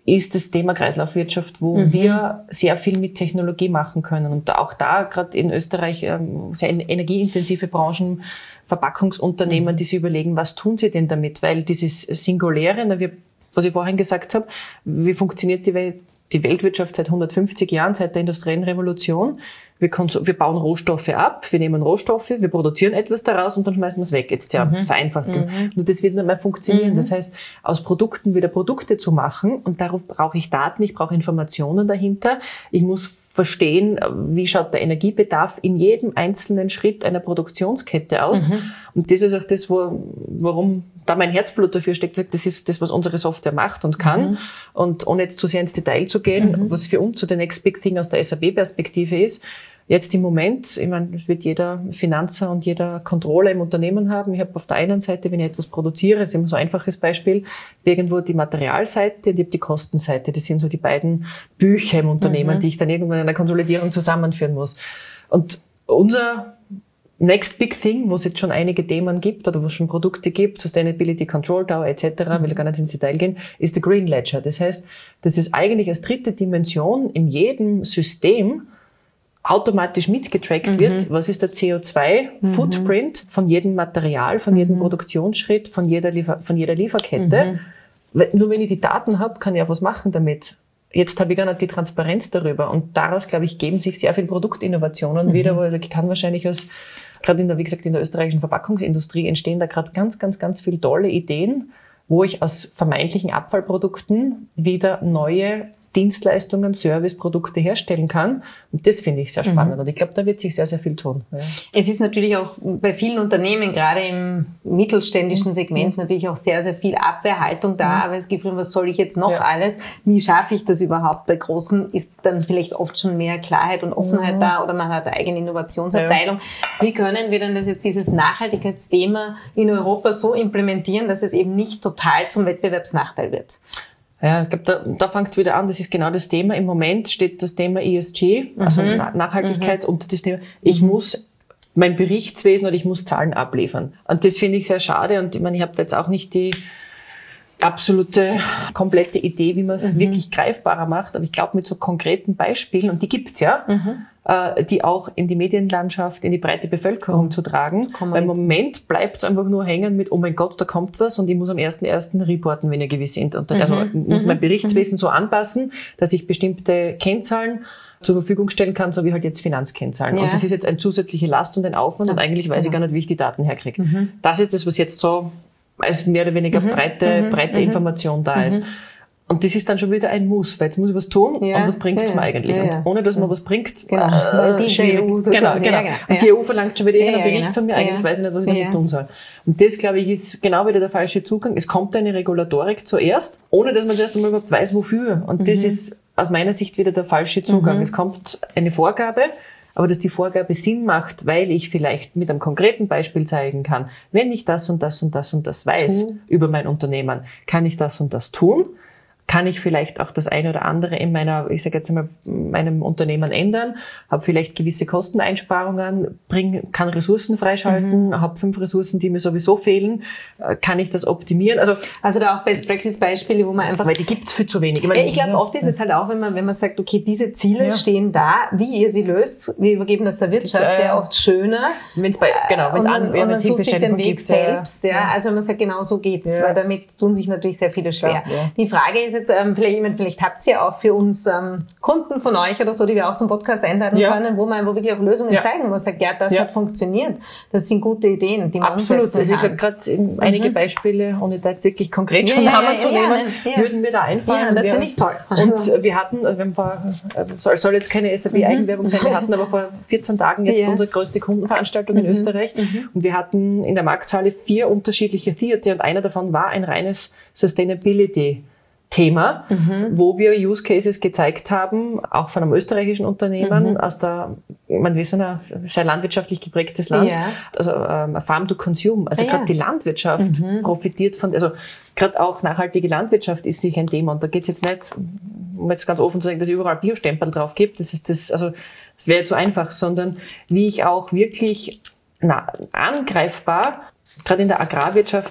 ist das Thema Kreislaufwirtschaft, wo mhm. wir sehr viel mit Technologie machen können. Und auch da, gerade in Österreich, ähm, sehr energieintensive Branchen, Verpackungsunternehmen, mhm. die sich überlegen, was tun sie denn damit? Weil dieses Singuläre, na, wir, was ich vorhin gesagt habe, wie funktioniert die Welt? Die Weltwirtschaft seit hundertfünfzig Jahren, seit der industriellen Revolution. Wir, wir bauen Rohstoffe ab, wir nehmen Rohstoffe, wir produzieren etwas daraus und dann schmeißen wir es weg. Jetzt ja, mhm. vereinfacht. Mhm. Und das wird nicht mehr funktionieren. Mhm. Das heißt, aus Produkten wieder Produkte zu machen, und darauf brauche ich Daten, ich brauche Informationen dahinter. Ich muss verstehen, wie schaut der Energiebedarf in jedem einzelnen Schritt einer Produktionskette aus. Mhm. Und das ist auch das, wo, warum da mein Herzblut dafür steckt. Das ist das, was unsere Software macht und kann. Mhm. Und ohne jetzt zu sehr ins Detail zu gehen, mhm. was für uns so der Next Big Thing aus der S A B-Perspektive ist, jetzt im Moment, ich meine, das wird jeder Finanzer und jeder Controller im Unternehmen haben. Ich habe auf der einen Seite, wenn ich etwas produziere, das ist immer so ein einfaches Beispiel, irgendwo die Materialseite und ich habe die Kostenseite. Das sind so die beiden Bücher im Unternehmen, mhm. die ich dann irgendwann in der Konsolidierung zusammenführen muss. Und unser Next Big Thing, wo es jetzt schon einige Themen gibt oder wo es schon Produkte gibt, Sustainability Control Tower et cetera, mhm. will ich gar nicht ins Detail gehen, ist der Green Ledger. Das heißt, das ist eigentlich als dritte Dimension in jedem System automatisch mitgetrackt mhm. wird, was ist der C O zwei Footprint mhm. von jedem Material, von jedem mhm. Produktionsschritt, von jeder, Liefer- von jeder Lieferkette. Mhm. Nur wenn ich die Daten habe, kann ich auch was machen damit. Jetzt habe ich gar nicht die Transparenz darüber, und daraus, glaube ich, geben sich sehr viele Produktinnovationen mhm. wieder, wo ich sage, ich kann wahrscheinlich aus, gerade in der, wie gesagt, in der österreichischen Verpackungsindustrie entstehen da gerade ganz, ganz, ganz viele tolle Ideen, wo ich aus vermeintlichen Abfallprodukten wieder neue Dienstleistungen, Serviceprodukte herstellen kann. Und das finde ich sehr spannend. Mhm. Und ich glaube, da wird sich sehr, sehr viel tun. Ja. Es ist natürlich auch bei vielen Unternehmen, gerade im mittelständischen Segment, mhm. natürlich auch sehr, sehr viel Abwehrhaltung da. Mhm. Aber das Gefühl, was soll ich jetzt noch ja. alles? Wie schaffe ich das überhaupt? Bei Großen ist dann vielleicht oft schon mehr Klarheit und Offenheit mhm. da, oder man hat eine eigene Innovationsabteilung. Ja. Wie können wir denn das jetzt, dieses Nachhaltigkeitsthema in Europa so implementieren, dass es eben nicht total zum Wettbewerbsnachteil wird? Ja, ich glaube, da, da fängt wieder an, das ist genau das Thema. Im Moment steht das Thema E S G, also mhm. Nachhaltigkeit, mhm. unter das Thema, ich mhm. muss mein Berichtswesen oder ich muss Zahlen abliefern. Und das finde ich sehr schade, und ich meine, ich habe da jetzt auch nicht die absolute, komplette Idee, wie man es mhm. wirklich greifbarer macht, aber ich glaube, mit so konkreten Beispielen, und die gibt's ja, mhm. äh, die auch in die Medienlandschaft, in die breite Bevölkerung mhm. zu tragen. Weil im Moment bleibt es einfach nur hängen mit, oh mein Gott, da kommt was, und ich muss am ersten ersten reporten, wenn ich gewisse, mhm. also muss mein Berichtswesen mhm. so anpassen, dass ich bestimmte Kennzahlen zur Verfügung stellen kann, so wie halt jetzt Finanzkennzahlen. Ja. Und das ist jetzt eine zusätzliche Last und ein Aufwand, ja. und eigentlich weiß ja. ich gar nicht, wie ich die Daten herkriege. Mhm. Das ist das, was jetzt so als mehr oder weniger mhm. breite, mhm. breite mhm. Information da ist. Mhm. Und das ist dann schon wieder ein Muss, weil jetzt muss ich was tun, ja. und was bringt es ja, mir eigentlich? Ja, ja. Und ohne, dass man was bringt, genau. Weil äh, die E U so genau, genau. Ja, genau. Und die E U verlangt schon wieder ja, irgendeinen ja, Bericht genau. von mir, eigentlich ja. weiß ich nicht, was ich damit ja. tun soll. Und das, glaube ich, ist genau wieder der falsche Zugang. Es kommt eine Regulatorik zuerst, ohne dass man zuerst einmal überhaupt weiß, wofür. Und mhm. das ist aus meiner Sicht wieder der falsche Zugang. Mhm. Es kommt eine Vorgabe, aber dass die Vorgabe Sinn macht, weil ich vielleicht mit einem konkreten Beispiel zeigen kann, wenn ich das und das und das und das weiß tu. über mein Unternehmen, kann ich das und das tun? Kann ich vielleicht auch das eine oder andere in meiner, ich sage jetzt einmal, meinem Unternehmen ändern, habe vielleicht gewisse Kosteneinsparungen, bring, kann Ressourcen freischalten, mhm. habe fünf Ressourcen, die mir sowieso fehlen, kann ich das optimieren? Also, also da auch Best-Practice-Beispiele, wo man einfach... Weil die gibt's viel zu wenig. Ich, meine, ja, ich glaube, oft ist es halt auch, wenn man, wenn man sagt, okay, diese Ziele ja. stehen da, wie ihr sie löst, wir übergeben das der Wirtschaft, wäre äh, oft schöner. Wenn's bei, genau, wenn's und man, an, ja, und man sucht sich den Weg gibt, selbst. Ja. Ja. Also wenn man sagt, genau so geht's, ja. weil damit tun sich natürlich sehr viele schwer. Ja, ja. Die Frage ist jetzt, ähm, vielleicht, ich meine, vielleicht habt ihr auch für uns ähm, Kunden von euch oder so, die wir auch zum Podcast einladen ja. können, wo man wo wirklich auch Lösungen ja. zeigen, wo man sagt, ja, das ja. hat funktioniert. Das sind gute Ideen, die man Absolut. umsetzen Also ich kann. habe gerade mhm. einige Beispiele, ohne da jetzt wirklich konkret schon ja, Namen ja, zu ja, nehmen, ja, ja. würden mir da einfallen. Ja, das finde ich toll. Und wir hatten, also wir haben vor, soll, soll jetzt keine S A B-Eigenwerbung sein, wir hatten aber vor vierzehn Tagen jetzt ja. unsere größte Kundenveranstaltung mhm. in Österreich mhm. und wir hatten in der Markthalle vier unterschiedliche Theater und einer davon war ein reines Sustainability Thema, mhm. wo wir Use Cases gezeigt haben, auch von einem österreichischen Unternehmen, mhm. aus der, man wir sind ein sehr landwirtschaftlich geprägtes Land, ja. also ähm, Farm to Consume, also ah, gerade ja. die Landwirtschaft mhm. profitiert von, also gerade auch nachhaltige Landwirtschaft ist sicher ein Thema und da geht es jetzt nicht, um jetzt ganz offen zu sagen, dass es überall Biostempel drauf gibt, das ist das, also das wäre zu einfach, sondern wie ich auch wirklich na, angreifbar, gerade in der Agrarwirtschaft,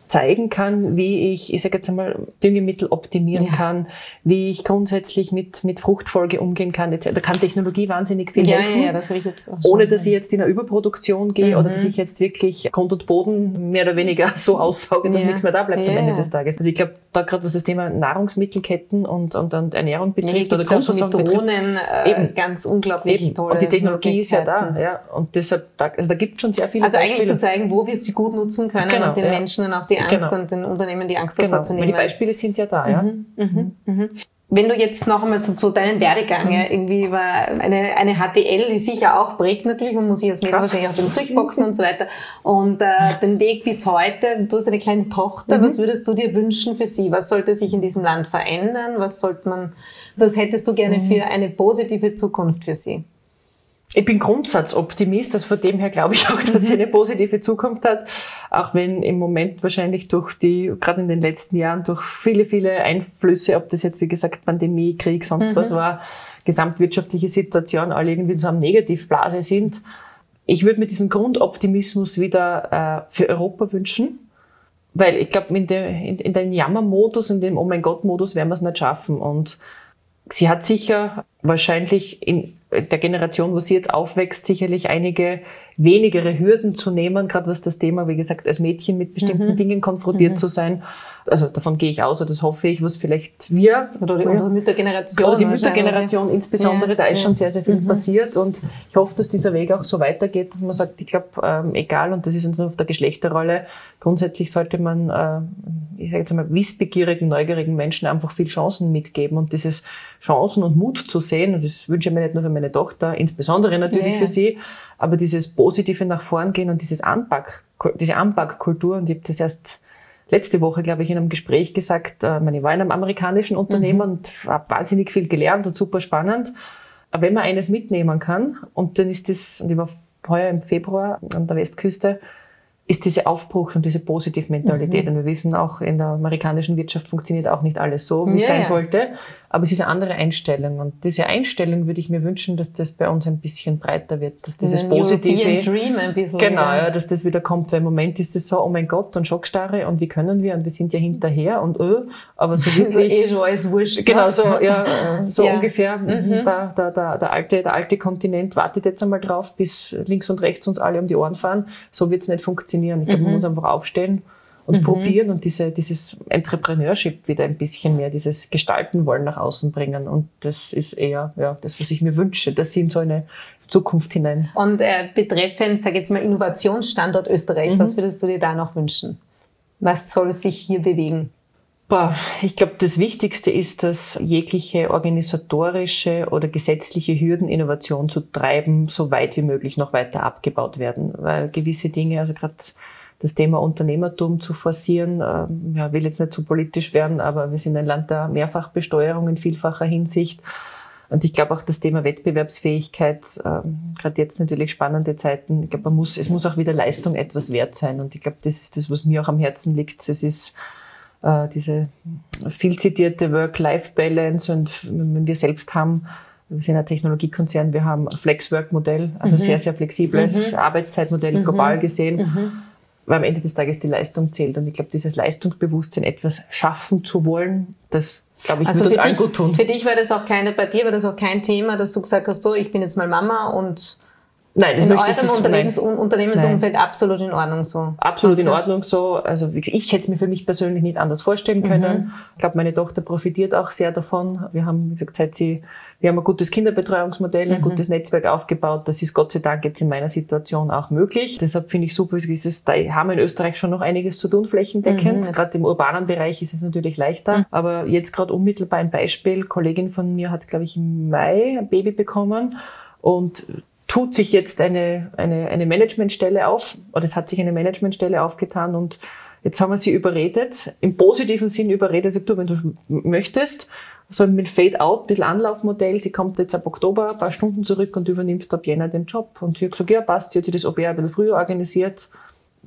zeigen kann, wie ich, ich sage jetzt einmal, Düngemittel optimieren ja. kann, wie ich grundsätzlich mit, mit Fruchtfolge umgehen kann, et cetera. Da kann Technologie wahnsinnig viel ja, helfen, ja, ja, das habe ich jetzt auch ohne dass ich jetzt in eine Überproduktion gehe mhm. oder dass ich jetzt wirklich Grund und Boden mehr oder weniger so aussauge, dass ja. nichts mehr da bleibt ja. am Ende des Tages. Also ich glaube, da gerade was das Thema Nahrungsmittelketten und, und, und Ernährung betrifft, ja, oder Grundversorgung betrifft, Drohnen, äh, eben. ganz unglaublich eben. tolle Und die Technologie ist ja da, ja. Und deshalb, da, also da gibt es schon sehr viele Also Beispiele. eigentlich zu zeigen, wo wir sie gut nutzen können genau, und den ja. Menschen dann auch die Angst genau. und den Unternehmen die Angst genau. davor zu nehmen. Die Beispiele sind ja da, ja. Mhm. Mhm. Mhm. Wenn du jetzt noch einmal so zu deinen Werdegang, mhm. irgendwie war eine, eine H T L, die sicher auch prägt natürlich, man muss sich als Mädel wahrscheinlich auch beim Durchboxen und so weiter. Und äh, den Weg bis heute, du hast eine kleine Tochter, mhm. was würdest du dir wünschen für sie? Was sollte sich in diesem Land verändern? Was sollte man, was hättest du gerne für eine positive Zukunft für sie? Ich bin Grundsatzoptimist, also von dem her glaube ich auch, dass sie eine positive Zukunft hat, auch wenn im Moment wahrscheinlich durch die, gerade in den letzten Jahren, durch viele, viele Einflüsse, ob das jetzt wie gesagt Pandemie, Krieg, sonst mhm. was war, gesamtwirtschaftliche Situation, alle irgendwie in so einer Negativblase sind. Ich würde mir diesen Grundoptimismus wieder äh, für Europa wünschen, weil ich glaube, in, der, in, in dem Jammermodus, in dem Oh mein Gott-Modus werden wir es nicht schaffen. Und sie hat sicher wahrscheinlich in der Generation, wo sie jetzt aufwächst, sicherlich einige wenigere Hürden zu nehmen, gerade was das Thema, wie gesagt, als Mädchen mit bestimmten mhm. Dingen konfrontiert mhm. zu sein. Also davon gehe ich aus, oder das hoffe ich, was vielleicht wir... Oder die, unsere Müttergeneration. Oder die Müttergeneration insbesondere, ja, da ist ja. schon sehr, sehr viel mhm. passiert, und ich hoffe, dass dieser Weg auch so weitergeht, dass man sagt, ich glaube, ähm, egal, und das ist uns nur auf der Geschlechterrolle, grundsätzlich sollte man, äh, ich sage jetzt mal, wissbegierigen, neugierigen Menschen einfach viel Chancen mitgeben, und dieses Chancen und Mut zu sehen, und das wünsche ich mir nicht nur für meine Tochter, insbesondere natürlich ja. für sie, aber dieses positive nach vorn gehen und dieses Anpack, diese Anpackkultur, und ich habe das erst letzte Woche, glaube ich, in einem Gespräch gesagt, äh, ich war in einem amerikanischen Unternehmen mhm. und habe wahnsinnig viel gelernt und super spannend. Aber wenn man eines mitnehmen kann, und dann ist das, und ich war heuer im Februar an der Westküste, ist diese Aufbruchs- und diese Positivmentalität. Mhm. Und wir wissen auch, in der amerikanischen Wirtschaft funktioniert auch nicht alles so, wie es ja, sein ja. sollte. Aber es ist eine andere Einstellung. Und diese Einstellung würde ich mir wünschen, dass das bei uns ein bisschen breiter wird, dass dieses Positive... European Dream ein bisschen. Genau, ja, dass das wieder kommt. Weil im Moment ist es so, oh mein Gott, und Schockstarre, und wie können wir, und wir sind ja hinterher, und öh, aber so wirklich... so eh schon alles wurscht. Genau, so, ja, so ja. ungefähr. Mhm. Der, der, der, der, alte, der alte Kontinent wartet jetzt einmal drauf, bis links und rechts uns alle um die Ohren fahren. So wird es nicht funktionieren. Ich glaube, man muss einfach aufstehen und mhm. probieren und diese, dieses Entrepreneurship wieder ein bisschen mehr, dieses Gestalten wollen nach außen bringen. Und das ist eher ja, das, was ich mir wünsche, dass sie in so eine Zukunft hinein. Und äh, betreffend, sag jetzt mal, Innovationsstandort Österreich, mhm. was würdest du dir da noch wünschen? Was soll sich hier bewegen? Boah, ich glaube, das Wichtigste ist, dass jegliche organisatorische oder gesetzliche Hürden, Innovation zu treiben, so weit wie möglich noch weiter abgebaut werden. Weil gewisse Dinge, also gerade das Thema Unternehmertum zu forcieren, ähm, ja, will jetzt nicht zu politisch werden, aber wir sind ein Land der Mehrfachbesteuerung in vielfacher Hinsicht. Und ich glaube auch das Thema Wettbewerbsfähigkeit, ähm, gerade jetzt natürlich spannende Zeiten. Ich glaube, man muss, es muss auch wieder Leistung etwas wert sein. Und ich glaube, das ist das, was mir auch am Herzen liegt. Es ist äh, diese viel zitierte Work-Life-Balance. Und wenn wir selbst haben, wir sind ein Technologiekonzern, wir haben ein Flex-Work-Modell, also mhm. sehr, sehr flexibles mhm. Arbeitszeitmodell mhm. global gesehen. Mhm. Weil am Ende des Tages die Leistung zählt. Und ich glaube, dieses Leistungsbewusstsein, etwas schaffen zu wollen, das, glaube ich, also würde uns allen dich, gut tun. Für dich war das auch keine, bei dir war das auch kein Thema, dass du gesagt hast, so, ich bin jetzt mal Mama, und nein, das in möchte eurem ich, Unternehmens, nein. Unternehmensumfeld nein. absolut in Ordnung so. Absolut okay. in Okay. Ordnung so. Also ich hätte es mir für mich persönlich nicht anders vorstellen können. Mhm. Ich glaube, meine Tochter profitiert auch sehr davon. Wir haben, wie gesagt, seit sie, wir haben ein gutes Kinderbetreuungsmodell, ein mhm. gutes Netzwerk aufgebaut. Das ist Gott sei Dank jetzt in meiner Situation auch möglich. Deshalb finde ich super, dieses, da haben wir in Österreich schon noch einiges zu tun, flächendeckend. Mhm. Gerade im urbanen Bereich ist es natürlich leichter. Mhm. Aber jetzt gerade unmittelbar ein Beispiel. Eine Kollegin von mir hat, glaube ich, im Mai ein Baby bekommen und tut sich jetzt eine, eine, eine Managementstelle auf, oder es hat sich eine Managementstelle aufgetan, und jetzt haben wir sie überredet, im positiven Sinn überredet, sagt du, wenn du möchtest, so mit Fade-out, ein bisschen Anlaufmodell, sie kommt jetzt ab Oktober ein paar Stunden zurück und übernimmt ab Jänner den Job. Und sie hat gesagt, ja passt, sie hat sich das Au pair ein bisschen früher organisiert.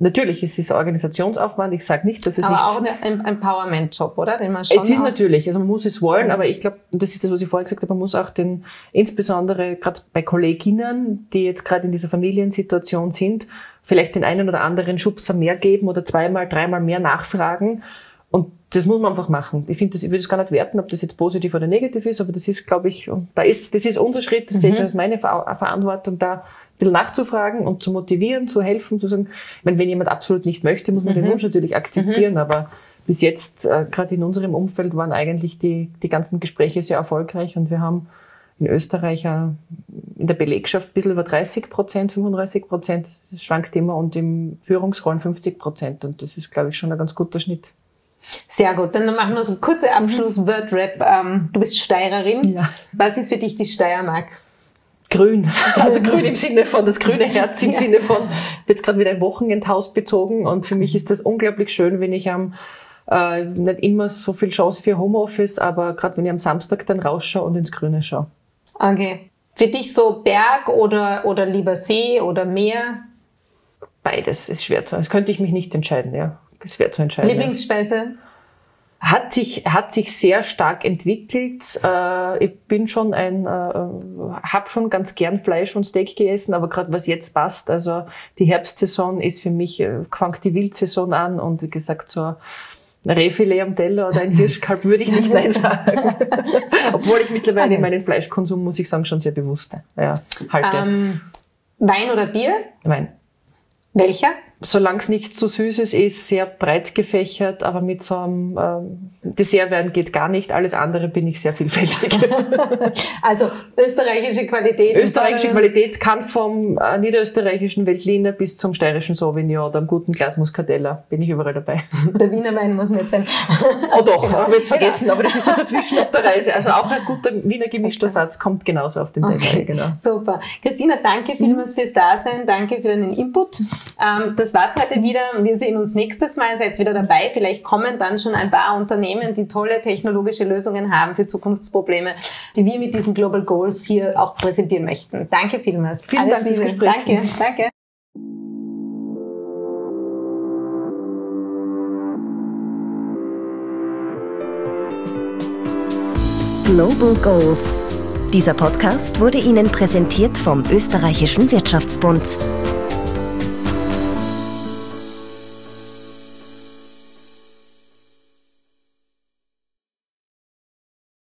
Natürlich, es ist Organisationsaufwand. Ich sage nicht, dass es aber nicht... auch ein Empowerment-Job, oder? Den man schon es ist auch natürlich, also man muss es wollen, aber ich glaube, das ist das, was ich vorher gesagt habe, man muss auch den, insbesondere gerade bei Kolleginnen, die jetzt gerade in dieser Familiensituation sind, vielleicht den einen oder anderen Schubser mehr geben oder zweimal, dreimal mehr nachfragen. Und das muss man einfach machen. Ich finde, das, ich würde es gar nicht werten, ob das jetzt positiv oder negativ ist, aber das ist, glaube ich, da ist, das ist unser Schritt, das mhm. sehe ich als meine Ver- Verantwortung, da ein bisschen nachzufragen und zu motivieren, zu helfen, zu sagen, ich meine, wenn jemand absolut nicht möchte, muss man mhm. den Wunsch natürlich akzeptieren, mhm. aber bis jetzt, äh, gerade in unserem Umfeld, waren eigentlich die, die ganzen Gespräche sehr erfolgreich und wir haben in Österreich äh, in der Belegschaft ein bisschen über dreißig Prozent, fünfunddreißig Prozent, das schwankt immer, und im Führungsrollen fünfzig Prozent, und das ist, glaube ich, schon ein ganz guter Schnitt. Sehr gut, dann machen wir so einen kurzen Abschluss-Word-Rap. Ähm, du bist Steirerin. Ja. Was ist für dich die Steiermark? Grün. Also grün im Sinne von, das grüne Herz im ja. Sinne von, ich habe jetzt gerade wieder ein Wochenendhaus bezogen, und für mich ist das unglaublich schön, wenn ich am, äh, nicht immer so viel Chance für Homeoffice, aber gerade wenn ich am Samstag dann rausschaue und ins Grüne schaue. Okay. Für dich so Berg oder, oder lieber See oder Meer? Beides ist schwer zu, das könnte ich mich nicht entscheiden, ja. Das wäre zu entscheiden. Lieblingsspeise? Hat sich, hat sich sehr stark entwickelt. Äh, ich bin schon ein, äh, habe schon ganz gern Fleisch und Steak gegessen, aber gerade was jetzt passt, also die Herbstsaison ist für mich, äh, fängt die Wildsaison an, und wie gesagt, so ein Rehfilet am Teller oder ein Hirschkalb würde ich nicht nein sagen. Obwohl ich mittlerweile okay. meinen Fleischkonsum, muss ich sagen, schon sehr bewusst ja, halte. Ähm, Wein oder Bier? Wein. Welcher? Solange es nicht zu süßes ist, sehr breit gefächert, aber mit so einem ähm, Dessertwein geht gar nicht. Alles andere bin ich sehr vielfältig. Also österreichische Qualität. Österreichische Qualität kann vom äh, niederösterreichischen Veltliner bis zum steirischen Sauvignon oder einem guten Glas Muscatella. Bin ich überall dabei. Der Wiener Wein muss nicht sein. Oh doch, genau. Habe ich jetzt vergessen, genau. Aber das ist so dazwischen auf der Reise. Also auch ein guter Wiener gemischter Satz kommt genauso auf den Teller. Okay. Genau. Super. Christina, danke vielmals fürs Dasein. Danke für deinen Input. Ähm, das war's heute wieder. Wir sehen uns nächstes Mal. Seid wieder dabei. Vielleicht kommen dann schon ein paar Unternehmen, die tolle technologische Lösungen haben für Zukunftsprobleme, die wir mit diesen Global Goals hier auch präsentieren möchten. Danke vielmals. Vielen Alles Dank Liebe. Danke. Danke. Global Goals. Dieser Podcast wurde Ihnen präsentiert vom Österreichischen Wirtschaftsbund.